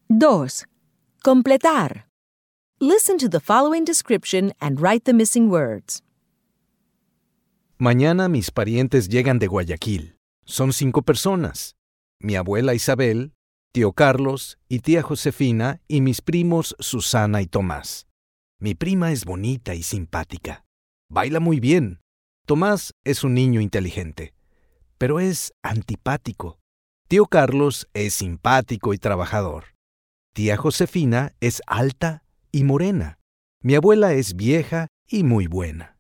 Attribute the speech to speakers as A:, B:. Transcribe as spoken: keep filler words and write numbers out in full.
A: dos. Completar. Listen to the following description and write the missing words.
B: Mañana mis parientes llegan de Guayaquil. Son cinco personas. Mi abuela Isabel, tío Carlos y tía Josefina y mis primos Susana y Tomás. Mi prima es bonita y simpática. Baila muy bien. Tomás es un niño inteligente, pero es antipático. Tío Carlos es simpático y trabajador. Tía Josefina es alta y morena. Mi abuela es vieja y muy buena.